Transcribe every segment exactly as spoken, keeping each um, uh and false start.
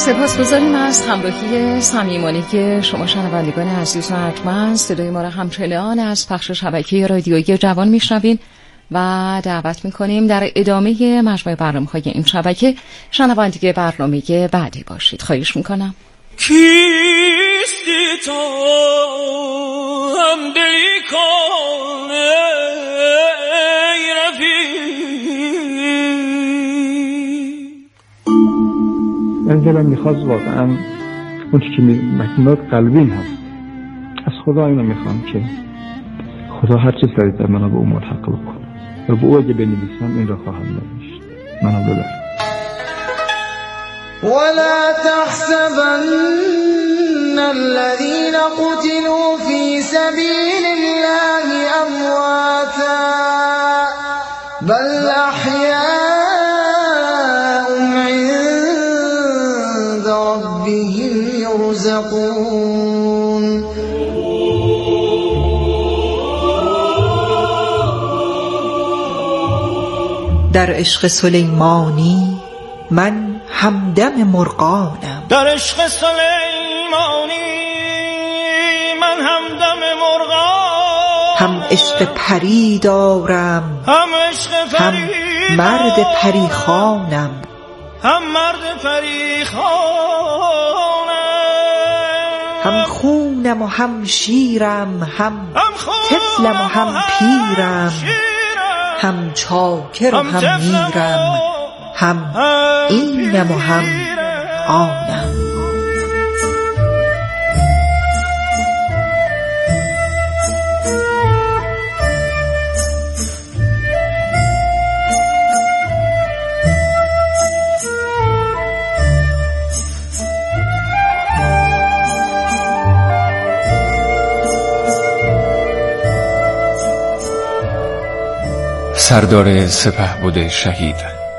سپاسگزاریم از همراهی صمیمانه که شما شنوندگان عزیز و ارجمند. صدای ما را همچنان از پخش شبکه رادیویی جوان میشنوین و دعوت میکنیم در ادامه مجموعه برنامه‌های این شبکه شنونده برنامه بعدی باشید. خواهش میکنم. کیستی تو هم دلی کنه ای من دلم میخواست واقعا اون چی که مکنات قلبین هست از خدا اینو میخوام که خدا هر چه سریعتر منو به اون ملحق بکنه و به او اگه بنویسم این را خواهم نوشت. منو ببر. ولا تحسبن الذين قتلوا في سبيل الله أمواتا بل أحياء عند ربهم يرزقون. در عشق سلیمانی من همدم مرغانم. در عشق سلیمانی من همدم مرغانم. هم عشق پری دارم هم عشق هم مرد پریخوانم. هم مرد پریخوانم. هم خونم و هم شیرم هم طفلم و هم پیرم هم چاکر و هم میرم هم اینم و هم آنم. سردار سپهبد شهید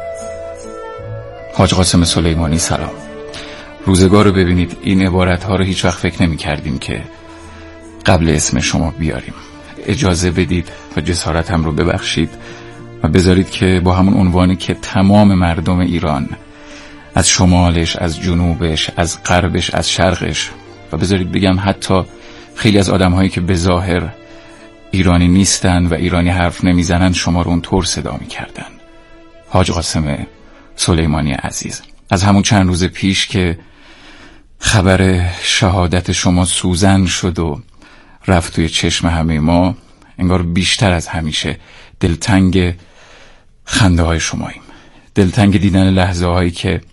حاج قاسم سلیمانی سلام. روزگار رو ببینید، این عبارت ها رو هیچ وقت فکر نمی کردیم که قبل اسم شما بیاریم. اجازه بدید و جسارتم رو ببخشید و بذارید که با همون عنوانی که تمام مردم ایران از شمالش، از جنوبش، از غربش، از شرقش و بذارید بگم حتی خیلی از آدم هایی که به ظاهر ایرانی نیستن و ایرانی حرف نمیزنن شما رو اونطور صدا میکردن. حاج قاسم سلیمانی عزیز، از همون چند روز پیش که خبر شهادت شما سوزن شد و رفت توی چشم همه ما، انگار بیشتر از همیشه دلتنگ خنده های شماییم، دلتنگ دیدن لحظه هایی که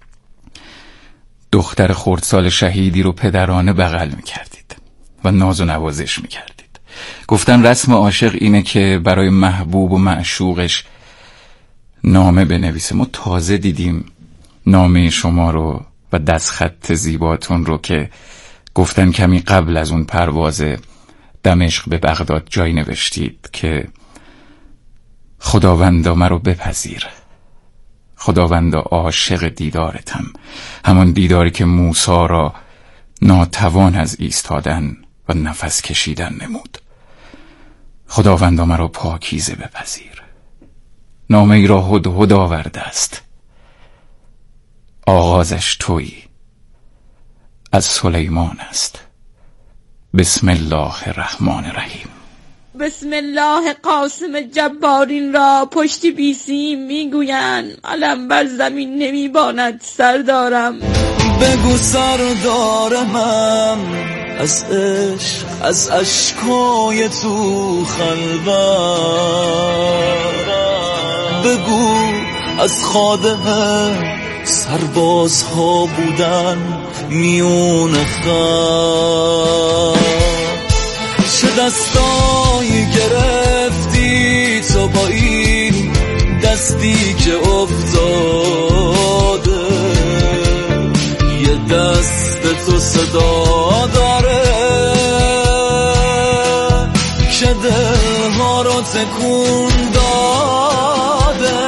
دختر خردسال شهیدی رو پدرانه بغل میکردید و ناز و نوازش میکردید. گفتن رسم عاشق اینه که برای محبوب و معشوقش نامه بنویسه. ما تازه دیدیم نامه شما رو و دستخط زیباتون رو که گفتن کمی قبل از اون پرواز دمشق به بغداد جایی نوشتید که خداوندا مرا بپذیر، خداوندا عاشق دیدارتم، همان دیداری که موسی را ناتوان از ایستادن و نفس کشیدن نمود. خداوندا مرا پاکیزه بپذیر. نامه ای را هدهد آورده است، آغازش تویی، از سلیمان است. بسم الله الرحمن الرحیم. بسم الله قاسم جبارین را پشتی بیسیم میگویند علم بر زمین نمیباند سردارم. بگو سردارمم از عشق، از اشکای تو خلوت، بگو از خادم سربازها بودن میون خط، چه دستایی گرفتی تو با این دستی که افتاده، یه دست تو صدا داره که دلها رو تکون داده.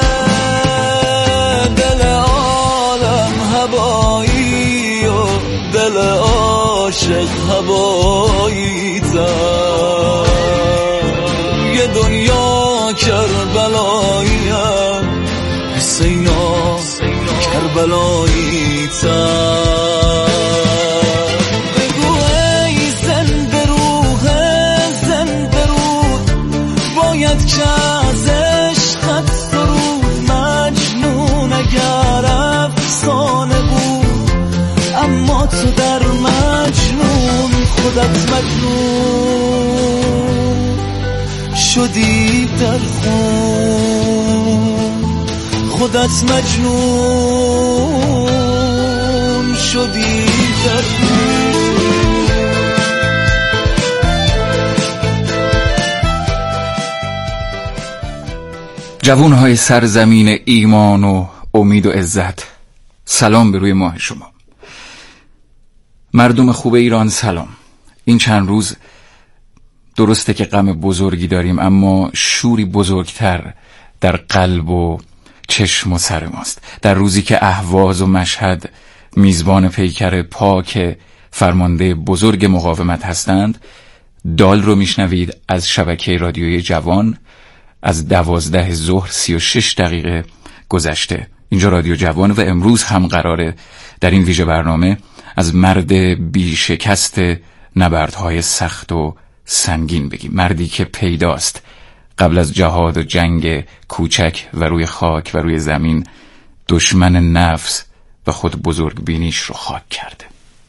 دل عالم هوایی و دل عاشق هوایی تر، یه دنیا کربلاییم حسینا کربلایی تر. خودت مجنون شدی در خون، خودت مجنون شدی در خون. جوانهای سرزمین ایمان و امید و عزت، سلام به روی ماه شما. مردم خوب ایران سلام. این چند روز درسته که غم بزرگی داریم، اما شوری بزرگتر در قلب و چشم و سر ماست. در روزی که اهواز و مشهد میزبان پیکر پاک فرمانده بزرگ مقاومت هستند، دال رو میشنوید از شبکه رادیوی جوان. از دوازده ظهر سی و شش دقیقه گذشته اینجا رادیو جوان و امروز هم قراره در این ویژه برنامه از مرد بی شکست نبردهای سخت و سنگین بگیم. مردی که پیداست قبل از جهاد و جنگ کوچک و روی خاک و روی زمین دشمن نفس و خود بزرگ بینیش رو خاک کرده.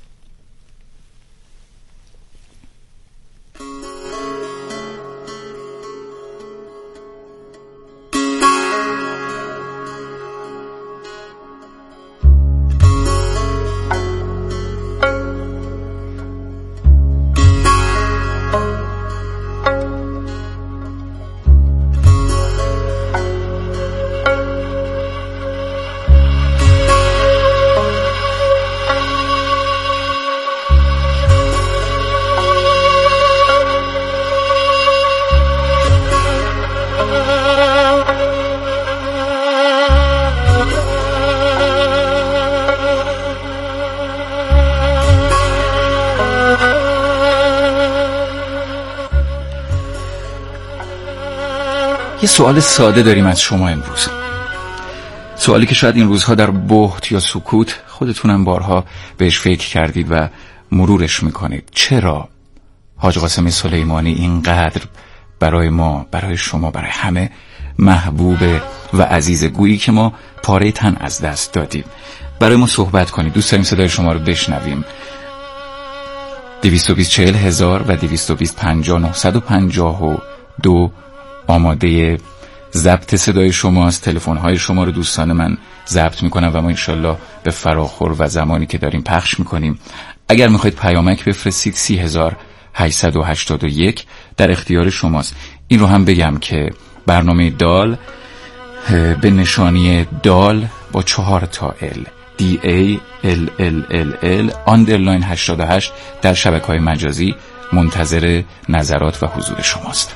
یه سوال ساده داریم از شما امروز، سوالی که شاید این روزها در بهت یا سکوت خودتونم بارها بهش فکر کردید و مرورش میکنید. چرا حاج قاسم سلیمانی اینقدر برای ما، برای شما، برای همه محبوب و عزیز، گویی که ما پاره تن از دست دادیم؟ برای ما صحبت کنید، دوست داریم صدای شما رو بشنویم. دویست و بیست چهل هزار و دویست و بیست پنجاه نهصد و پنجاه و دو آماده ضبط صدای شماست. تلفن‌های شما رو دوستان من ضبط میکنم و ما انشالله به فراخور و زمانی که داریم پخش میکنیم. اگر میخواید پیامک بفرستید سی هزار هشتصد و هشتاد و یک در اختیار شماست. این رو هم بگم که برنامه دال به نشانی دال با چهار تا ال دی ای ال ال ال ال آندرلاین هشتاد و هشت در شبکه‌های مجازی منتظر نظرات و حضور شماست.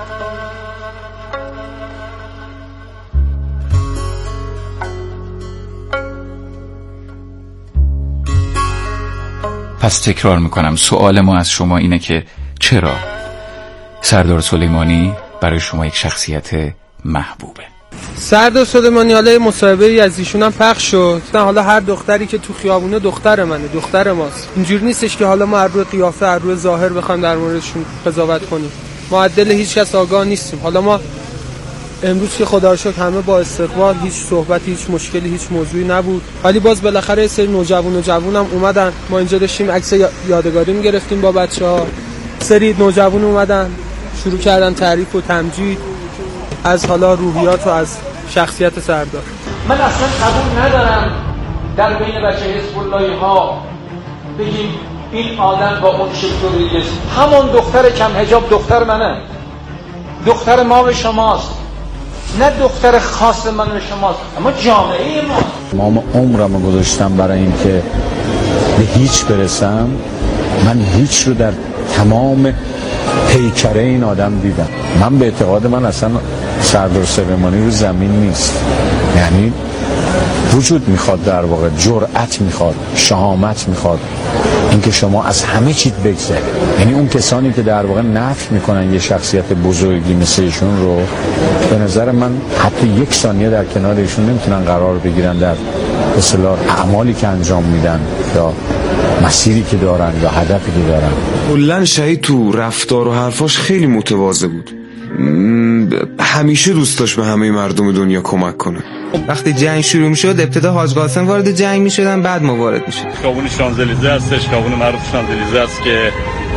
پس تکرار میکنم، سوال ما از شما اینه که چرا سردار سلیمانی برای شما یک شخصیت محبوبه؟ سردار سلیمانی، حالا مصاحبه‌ای از ایشون هم پخش شد. حالا هر دختری که تو خیابونه دختر منه، دختر ماست. اینجوری نیستش که حالا ما از روی قیافه، از روی ظاهر بخوایم در موردشون قضاوت کنیم. ما از دل هیچ کس آگاه نیستیم. حالا ما امروز که خدا رو شکر همه با استقبال، هیچ صحبتی، هیچ مشکلی، هیچ موضوعی نبود، ولی باز بالاخره یه سری نوجوان و جوونم اومدن. ما اینجا داشتیم عکس یادگاری می‌گرفتیم با بچه‌ها. سری نوجوان اومدن شروع کردن تعریف و تمجید از حالا روحیات و از شخصیت سردار. من اصلا قبول ندارم در بین بچه حزب اللهی‌ها بگیم این آدم با اون شکلی است. همون دختر کم حجاب دختر منه، دختر ما به شماست، نه دختر خاص من به شماست، اما جامعه ما. ما عمرمو گذاشتم برای این که به هیچ برسم. من هیچ رو در تمام پیکره این آدم دیدم. من به اعتقاد من اصلا سردار سلیمانی رو زمین نیست، یعنی وجود میخواد، در واقع جرأت میخواد، شهامت میخواد، اینکه شما از همه چیز بگذرید. یعنی اون کسانی که در واقع نفی میکنن یه شخصیت بزرگی مثل ایشون رو، به نظر من حتی یک ثانیه در کنار ایشون نمیتونن قرار بگیرن در اصطلاح اعمالی که انجام میدن یا مسیری که دارن یا هدفی که دارن. کلاً شهید تو رفتار و حرفاش خیلی متواضع بود. همیشه دوست داشت به همه مردم دنیا کمک کنه. وقتی جنگ شروع میشد ابتدا حاج قاسم وارد جنگ میشدن، بعد ما وارد میشد. خیابون شانزلیزه هستش، خیابون معروف شانزلیزه است که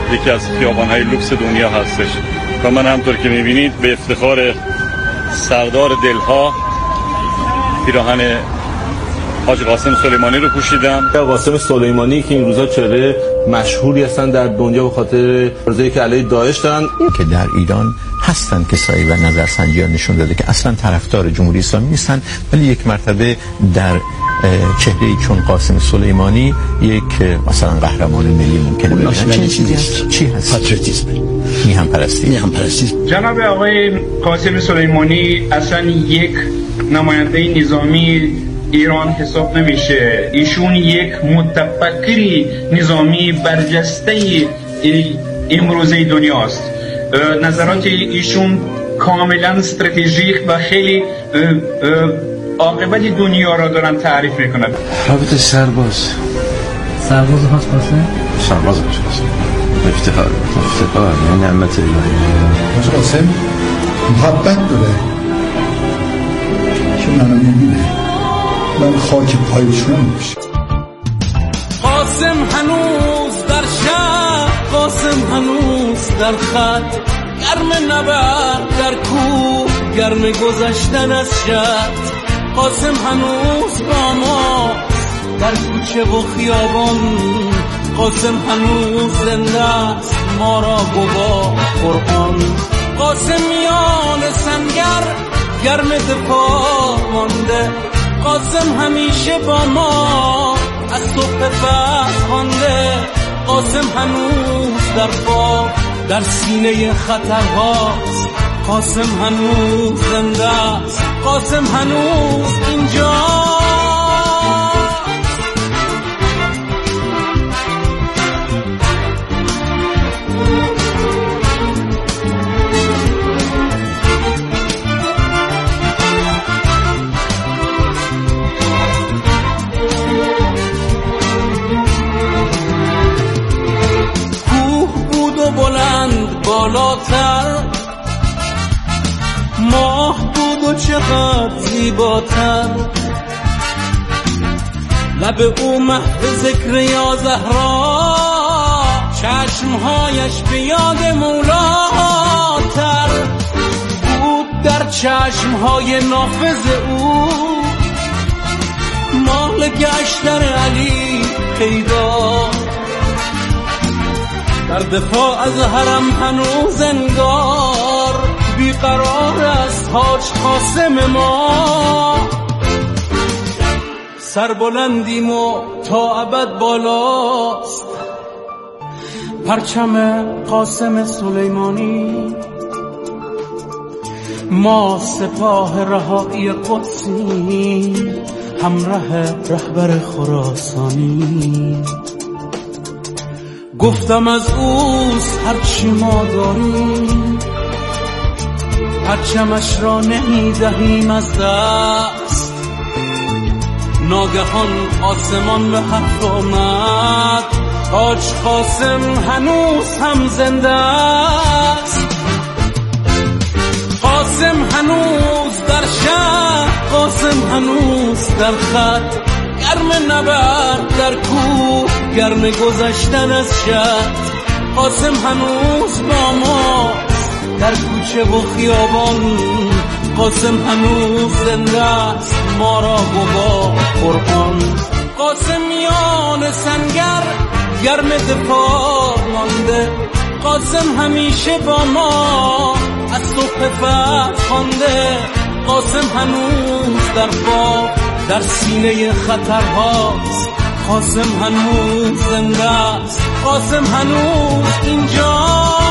یکی از خیابان‌های لوکس دنیا هستش و من همطور که می‌بینید به افتخار سردار دلها پیراهن حاج قاسم سلیمانی رو پوشیدم. قاسم سلیمانی که این روزا چهره مشهوری هستن در دنیا به خاطر عرضه‌ای که علیه داعش دارن، که در ایران هستن کسایی و نظرسنجی ها نشون داده که اصلا طرفدار جمهوری اسلامی نیستن، ولی یک مرتبه در چهره‌ای چون قاسم سلیمانی یک مثلا قهرمان ملی ممکنه ببینن. چه چیزی هست؟ چی هست؟ پاتریوتیسم، میهم پرستی. میهم پرستی. جناب آقای قاسم سلیمانی اصلا یک نماینده نظامی ایران حساب نمیشه. ایشون یک متفکری نظامی برجسته امروزه دنیاست. نظرات ایشون کاملا استراتژیک و خیلی عاقبت دنیا را دارن تعریف میکنن. رابطه سرباز سرباز هاست قاسم؟ سرباز هاست افتخار افتخار یعنی نعمت الهی. قاسم محبت داره که منو میبینه، من خاک پایشون میشه. قاسم هنوز در شهر، قاسم هنوز در خط، گرم نبرد در کوه، گرم گذشتن از شهر. قاسم هنوز با ما در کوچه و خیابان، قاسم هنوز زنده است ما را گواه قرآن. قاسمیان سنگر گرم دفاع مانده، قاسم همیشه با ما از صبح فرد خوانده. قاسم هنوز در پا در سینه خطرهاست، قاسم هنوز زنده است، قاسم هنوز اینجا. بلند بالاتر، ماه بود و چقدر زیباتر، لب او محو ذکر یا زهرا، چشمهایش به یاد مولاتر بود. در چشمهای نافذ او مال گشتن علی پیدا، در دفاع از حرم هنوز انگار بیقرار است حاج قاسم ما. سربلندیم و تا ابد بالاست پرچم قاسم سلیمانی، ما سپاه رهایی قدسی همراه رهبر خراسانی. گفتم از اوست هرچی ما داریم، پرچمش را نمیدهیم از دست. ناگهان آسمان به حرف آمد، حاج قاسم هنوز هم زنده است. قاسم هنوز در شهر، قاسم هنوز در خط، گرم نبرد در کوه، گرم گذشتن از شهر. قاسم هنوز با ما در کوچه و خیابان، قاسم هنوز زنده است ما را گواه قرآن. قاسمیان سنگر گرم دفاع مانده، قاسم همیشه با ما از صبح فرد خوانده. قاسم هنوز در پا در سینه خطرهاست، قاسم هنوز زنده است، قاسم هنوز اینجاست.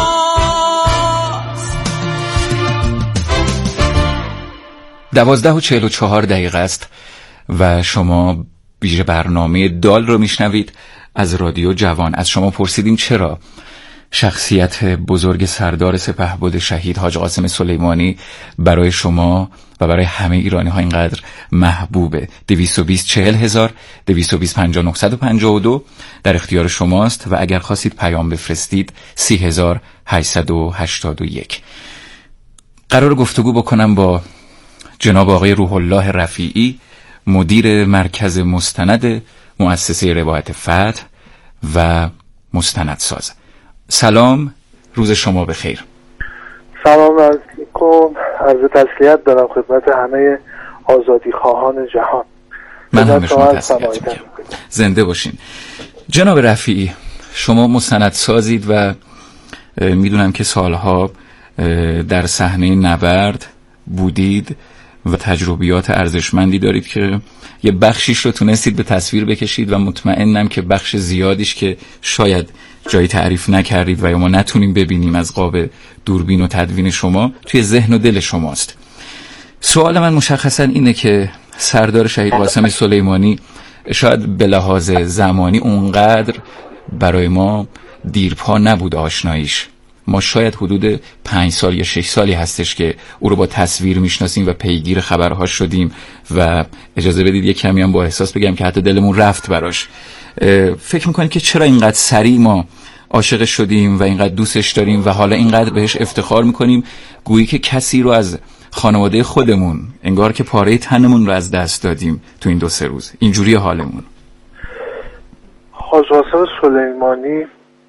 دوازده و چهل و چهار دقیقه است و شما ویژه برنامه دال رو میشنوید از رادیو جوان. از شما پرسیدیم چرا شخصیت بزرگ سردار سپهبد شهید حاج قاسم سلیمانی برای شما و برای همه ایرانی ها اینقدر محبوبه. دویست و بیست چهل هزار دویست و بیست پنجاه نهصد و پنجاه و دو در اختیار شماست و اگر خواستید پیام بفرستید سی هزار هشتصد و هشتاد و یک. قرار گفتگو بکنم با جناب آقای روح الله رفیعی، مدیر مرکز مستند مؤسسه روایت فتح و مستندساز. سلام، روز شما بخیر. سلام علیکم، عرض تسلیت دارم خدمت همه آزادی خواهان جهان. من هم شما تسلیت میکنم. زنده باشین. جناب رفیعی، شما مستند سازید و میدونم که سالها در صحنه نبرد بودید و تجربیات ارزشمندی دارید که یه بخشیش رو تونستید به تصویر بکشید و مطمئنم که بخش زیادیش که شاید جایی تعریف نکردید و یا ما نتونیم ببینیم از قاب دوربین و تدوین شما توی ذهن و دل شماست. سوال من مشخصا اینه که سردار شهید قاسم سلیمانی شاید به لحاظ زمانی اونقدر برای ما دیرپا نبود آشناییش. ما شاید حدود پنج سال یا شش سالی هستش که او رو با تصویر میشناسیم و پیگیر خبرهاش شدیم و اجازه بدید یک کمی هم با احساس بگم که حتی دلمون رفت براش. فکر میکنید که چرا اینقدر سریع ما عاشق شدیم و اینقدر دوستش داریم و حالا اینقدر بهش افتخار میکنیم، گویی که کسی رو از خانواده خودمون، انگار که پاره تنمون رو از دست دادیم تو این دو سه روز. اینجوری حالمون. حاج قاسم سلیمانی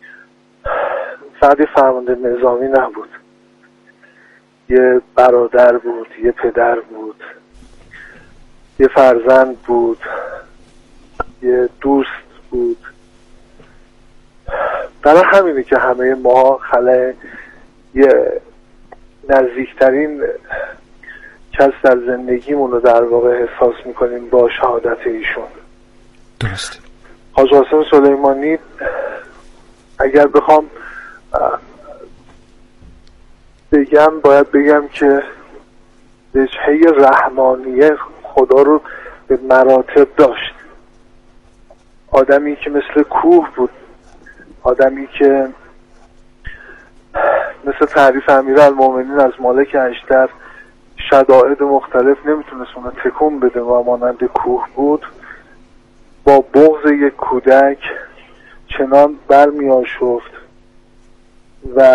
فردی فرمانده نظامی نبود، یه برادر بود، یه پدر بود، یه فرزند بود، یه دوست بود. برای همینه که همه ما خلای یه نزدیکترین کس در زندگیمون رو در واقع احساس میکنیم با شهادت ایشون. درست. حاج قاسم سلیمانی اگر بخوام بگم باید بگم که وجهه رحمانیه خدا رو به مراتب داشت. آدمی که مثل کوه بود، آدمی که مثل تعریف امیرالمومنین از مالک اشتر شدائد مختلف نمیتونست اونو تکون بده و مانند کوه بود. با بغض یک کودک چنان برمی آشفت و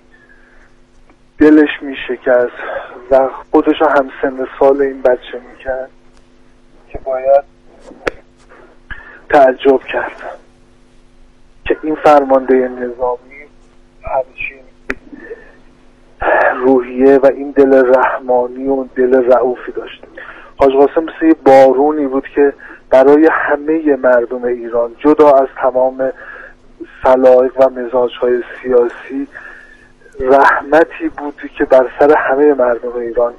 دلش می شکست و خودش هم سن سال این بچه می کرد که باید تعجب کرد که این فرمانده نظامی همچین روحیه و این دل رحمانی و دل رئوفی داشت. حاج قاسم مثل بارونی بود که برای همه مردم ایران جدا از تمام سلایق و مزاج‌های سیاسی رحمتی بود که بر سر همه مردم ایران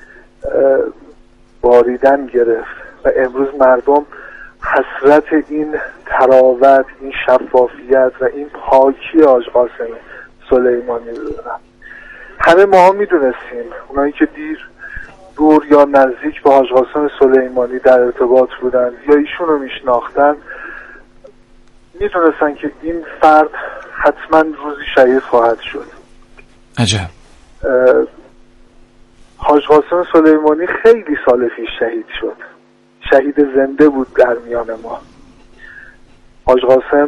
باریدن گرفت و امروز مردم حسرت این تراوت، این شفافیت و این پاکی حاج قاسم سلیمانی رو دارن. همه ما هم میدونستیم، اونایی که دیر دور یا نزدیک با حاج قاسم سلیمانی در ارتباط بودن یا ایشون رو میشناختن، میدونستن که این فرد حتما روزی شهید خواهد شد. عجب. حاج قاسم سلیمانی خیلی سال پیش شهید شد، شهید زنده بود در میان ما. حاج قاسم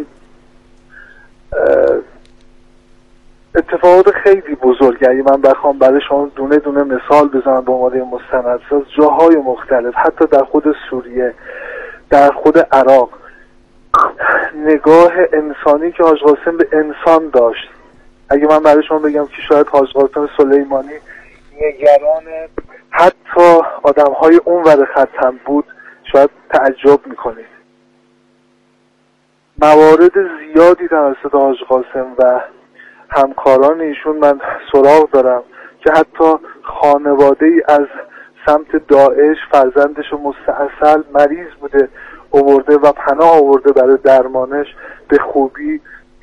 اتفاقات خیلی بزرگ، اگه من بخوام برای شما دونه دونه مثال بزنم به عنوان مستندساز، جاهای مختلف، حتی در خود سوریه، در خود عراق، نگاه انسانی که حاج قاسم به انسان داشت. اگه من برای شما بگم که شاید حاج قاسم سلیمانی نگران حتی آدم‌های اون ور خط هم بود، شاید تعجب میکنید. موارد زیادی توسط حاج قاسم و همکاران ایشون من سراغ دارم که حتی خانواده ای از سمت داعش فرزندش مستعصل مریض بوده آورده و پناه آورده برای درمانش، به خوبی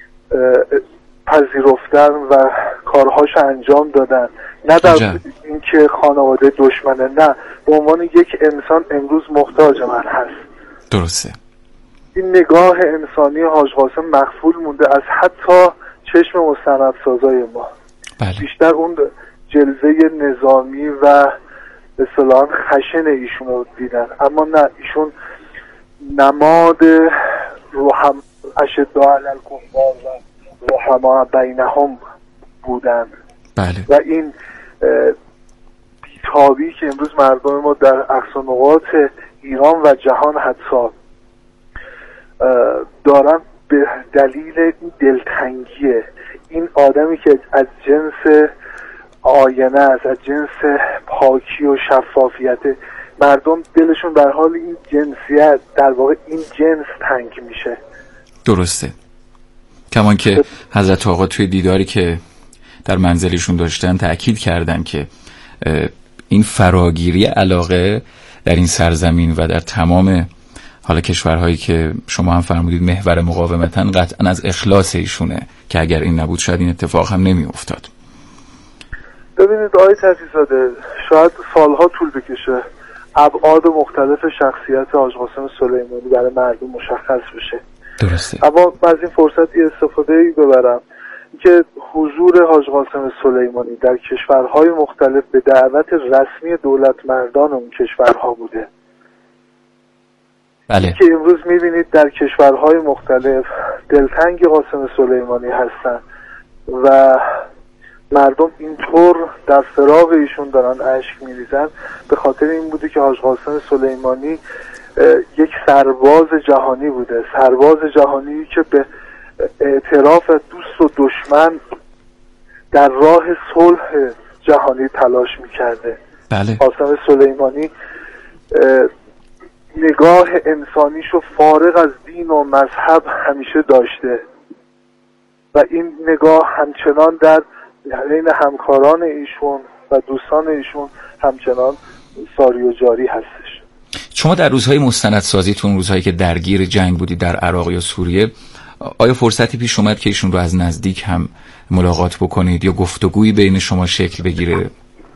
پذیرفتن و کارهاش انجام دادن، نه در اینکه خانواده دشمنه، نه، به عنوان یک انسان امروز محتاج من هست. درسته. این نگاه انسانی حاج قاسم مغفول مونده از حتی چشم مستندسازای ما. بله. بیشتر اون جلوه نظامی و به اصطلاح خشن ایشون رو دیدن، اما نه، ایشون نماد رحم اشداء علی الکفار و رحما بینهم بودن. بله. و این بیتابی که امروز مردم ما در اقصا نقاط ایران و جهان حتی دارن به دلیل این دلتنگیه، این آدمی که از جنس آینه است، از جنس پاکی و شفافیت، مردم دلشون در حال این جنسیت، در واقع این جنس تنگ میشه. درسته. کمان که حضرت آقا توی دیداری که در منزلشون داشتن تأکید کردن که این فراگیری علاقه در این سرزمین و در تمام حالا کشورهایی که شما هم فرمودید محور مقاومتن قطعا از اخلاص ایشونه که اگر این نبود شاید این اتفاق هم نمی افتاد. ببینید آقای تفیزاده، شاید سالها طول بکشه ابعاد مختلف شخصیت حاج قاسم سلیمانی برای مردم مشخص بشه. درسته. اما من از این فرصت یه استفاده ببرم که حضور حاج قاسم سلیمانی در کشورهای مختلف به دعوت رسمی دولت مردان اون کشورها بوده. بله. که امروز میبینید در کشورهای مختلف دلتنگ قاسم سلیمانی هستن و مردم اینطور در فراق ایشون دارن اشک میریزن، به خاطر این بوده که حاج قاسم سلیمانی یک سرباز جهانی بوده، سرباز جهانی که به اعتراف دوست و دشمن در راه صلح جهانی تلاش میکرده. بله. قاسم سلیمانی نگاه انسانیشو فارغ از دین و مذهب همیشه داشته و این نگاه همچنان در بین همکاران ایشون و دوستان ایشون همچنان ساری و جاری هستش. شما در روزهای مستندسازیتون، روزهایی که درگیر جنگ بودید در عراق یا سوریه، آیا فرصتی پیش اومد که ایشون رو از نزدیک هم ملاقات بکنید یا گفتگویی بین شما شکل بگیره؟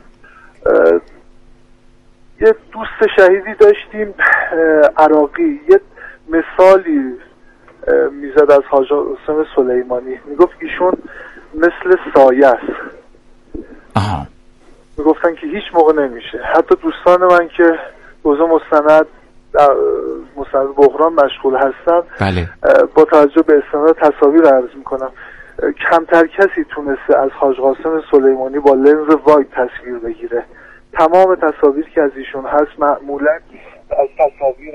یه دوست شهیدی داشتیم عراقی، یه مثالی میزد از حاج قاسم سلیمانی، میگفت ایشون مثل سایه است. آها. میگفتن که هیچ موقع نمیشه. حتی دوستان من که حوزه مستند مستند بحران مشغول هستن، بله. با توجه به استناد تصاویر عرض میکنم، کمتر کسی تونسته از حاج قاسم سلیمانی با لنز واید تصویر بگیره. تمام تصاویر که از ایشون هست معمولا از تصاویر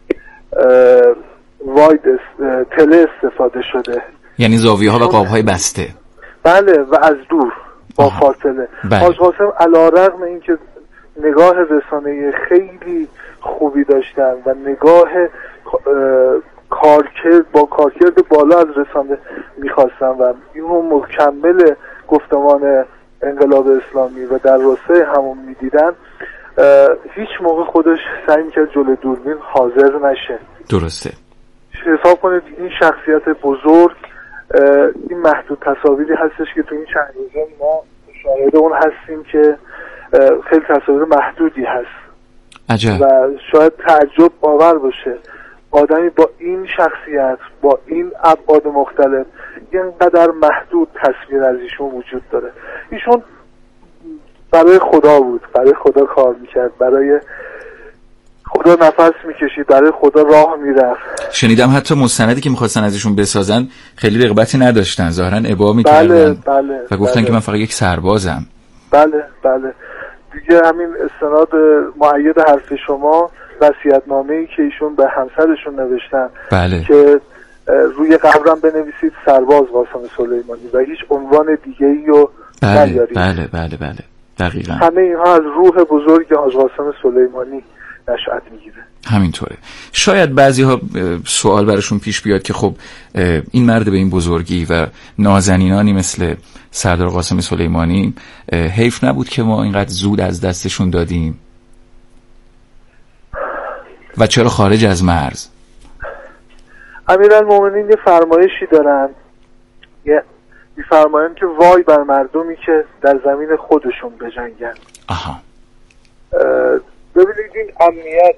واید تله استفاده شده، یعنی زاویه ها و قاب های بسته. بله، و از دور با فاصله. حاج قاسم علی‌رغم اینکه نگاه رسانه‌ای خیلی خوبی داشتن و نگاه کارکرد با کارکرد بالا از رسانه میخواستن و اینو مکمل گفتمان انقلاب اسلامی و در راسته همون میدیدن، هیچ موقع خودش سعی میکرد جلوی دوربین حاضر نشه. درسته. حساب کنید این شخصیت بزرگ، این محدود تصاویری هستش که تو این چند روزه ما شاهد اون هستیم که خیلی تصاویر محدودی هست. عجب. و شاید تعجب آور باشه آدمی با این شخصیت، با این ابعاد مختلف، اینقدر محدود تصویر از ایشون وجود داره. ایشون برای خدا بود، برای خدا کار میکرد، برای خدا نفس میکشید، برای خدا راه میرفت. شنیدم حتی مستندی که میخواستن از ایشون بسازن خیلی رغبتی نداشتن، ظاهرا ابا میکردن. بله بله و گفتن بله. که من فقط یک سربازم. بله بله دیگه همین استناد مؤید حرف شما، وصیت‌نامه‌ای که ایشون به همسرشون نوشتن، بله. که روی قبرم بنویسید سرباز قاسم سلیمانی و هیچ عنوان دیگه‌ای رو نیارید. بله بله بله دقیقاً. همه اینها از روح بزرگ حاج قاسم سلیمانی نشأت میگیره. همینطوره. شاید بعضی ها سوال براشون پیش بیاد که خب این مرد به این بزرگی و نازنینانی مثل سردار قاسم سلیمانی حیف نبود که ما اینقدر زود از دستشون دادیم و چرا خارج از مرز؟ امیرالمومنین یه فرمایشی دارن، یه میفرمایند که وای بر مردمی که در زمین خودشون بجنگن. آها. ببینید این امنیت.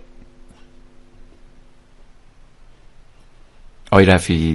آی رفیعی،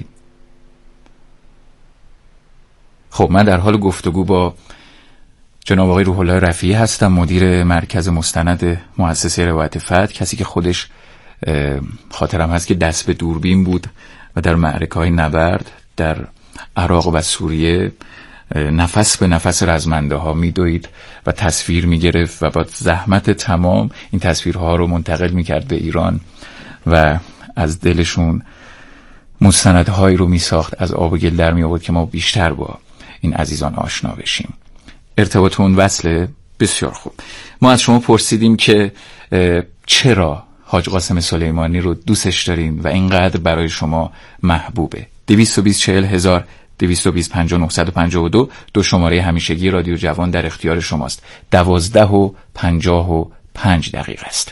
خب من در حال گفتگو با جناب آقای روح الله رفیعی هستم، مدیر مرکز مستند مؤسسه روایت فتح، کسی که خودش خاطرم هست که دست به دوربین بود و در معرکه‌های نبرد در عراق و سوریه نفس به نفس رزمنده ها میدوید و تصویر میگرفت و با زحمت تمام این تصویرها رو منتقل میکرد به ایران و از دلشون مستندهایی رو می ساخت، از آب و گل در می آورد که ما بیشتر با این عزیزان آشنا بشیم. ارتباطمون وصله؟ بسیار خوب. ما از شما پرسیدیم که چرا حاج قاسم سلیمانی رو دوستش دارین و اینقدر برای شما محبوبه. دویست و بیست چهل هزار، دویست و بیست پنجاه نهصد و پنجاه و دو دو شماره همیشگی رادیو جوان در اختیار شماست. دوازده و پنجاه و پنج دقیقه است.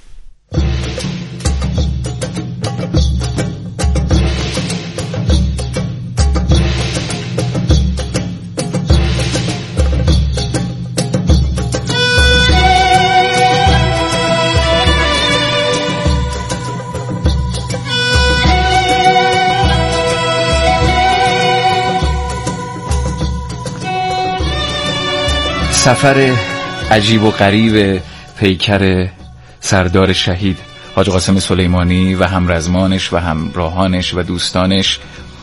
سفر عجیب و غریب پیکر سردار شهید حاج قاسم سلیمانی و همرزمانش و همراهانش و دوستانش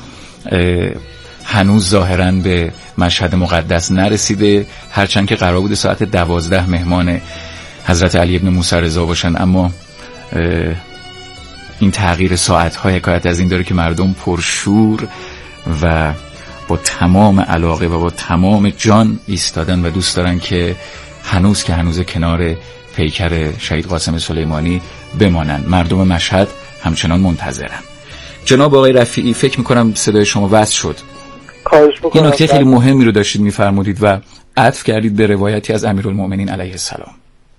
هنوز ظاهراً به مشهد مقدس نرسیده، هرچند که قرار بود ساعت دوازده مهمان حضرت علی ابن موسی رضا باشن، اما این تغییر ساعت‌ها حکایت از این داره که مردم پرشور و با تمام علاقه و با تمام جان ایستادن و دوست دارن که هنوز که هنوز کنار پیکر شهید قاسم سلیمانی بمانن. مردم مشهد همچنان منتظرن. جناب آقای رفیعی، فکر میکنم صدای شما وصل شد. این نکته خیلی مهمی رو داشتید میفرمودید و عطف کردید به روایتی از امیرالمؤمنین علیه السلام.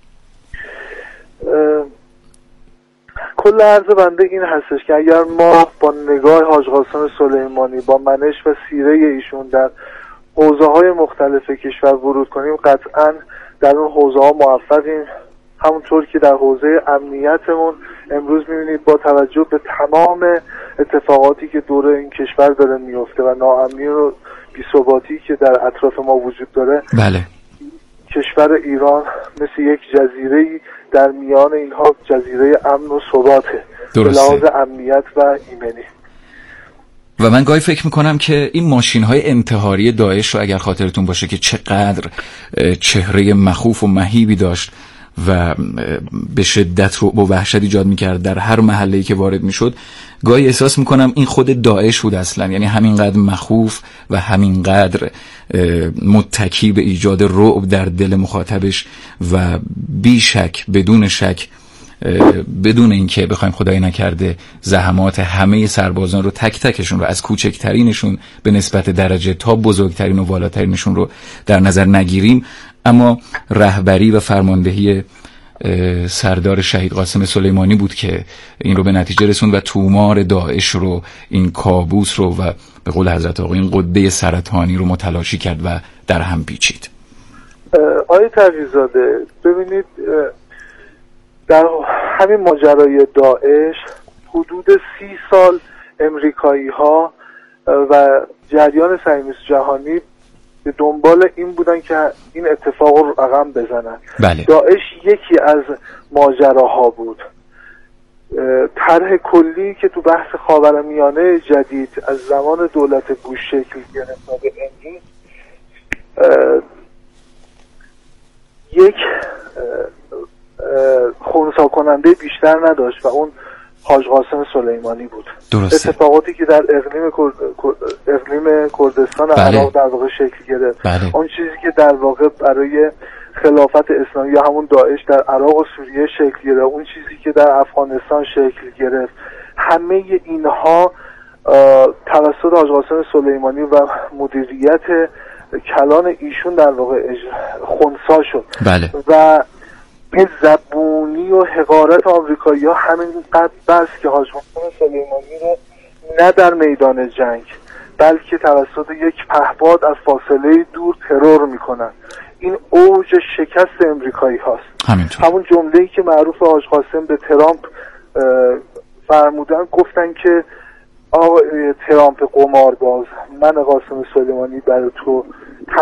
کل عرض بنده این هستش که اگر ما با نگاه حاج قاسم سلیمانی با منش و سیره ایشون در حوزه های مختلف کشور ورود کنیم، قطعا در اون حوزه ها موفقیم. همونطور که در حوزه امنیتمون امروز میبینید با توجه به تمام اتفاقاتی که دور این کشور داره میفته و ناامنی و بی‌ثباتی که در اطراف ما وجود داره، بله، کشور ایران مثل یک جزیره‌ای در میان اینها جزیره امن و ثباته به لحاظ امنیت و ایمنی. و من گاهی فکر میکنم که این ماشین‌های انتحاری داعش رو اگر خاطرتون باشه که چقدر چهره مخوف و مهیبی داشت و به شدت رو با وحشت ایجاد میکرد در هر محله‌ای که وارد میشد، گاهی احساس میکنم این خود داعش بود اصلا، یعنی همینقدر مخوف و همینقدر متکی به ایجاد رعب در دل مخاطبش و بیشک بدون شک بدون اینکه بخوایم خدای نکرده زحمات همه سربازان رو تک تکشون رو از کوچکترینشون به نسبت درجه تا بزرگترین و والاترینشون رو در نظر نگیریم، اما رهبری و فرماندهی سردار شهید قاسم سلیمانی بود که این رو به نتیجه رسوند و تومار داعش رو، این کابوس رو و به قول حضرت آقا این قده سرطانی رو متلاشی کرد و در هم پیچید. آقای تقی‌زاده، ببینید در همین ماجرای داعش حدود سی سال امریکایی ها و جریان صهیونیست جهانی به دنبال این بودن که این اتفاق رو رقم بزنن. بله. داعش یکی از ماجراها بود. طرح کلی که تو بحث خاورمیانه جدید از زمان دولت بوش شکل گرفت تا به امروز یک خنثی کننده بیشتر نداشت و اون حاج قاسم سلیمانی بود. درسته. اتفاقاتی که در اقلیم کرد... اقلیم کردستان بله. عراق در واقع شکل گرفت، بله. اون چیزی که در واقع برای خلافت اسلامی یا همون داعش در عراق و سوریه شکل گرفت، اون چیزی که در افغانستان شکل گرفت، همه اینها توسط حاج قاسم سلیمانی و مدیریت کلان ایشون در واقع خنثی شد. بله. و به زبونی و حقارت آمریکایی ها همینقدر بس که حاج قاسم سلیمانی رو نه در میدان جنگ بلکه توسط یک پهپاد از فاصله دور ترور میکنن. این اوج شکست امریکایی هاست. همینطور. همون جمله‌ای که معروف حاج قاسم به ترامپ فرمودن، گفتن که آقای ترامپ قمارباز، من قاسم سلیمانی برای تو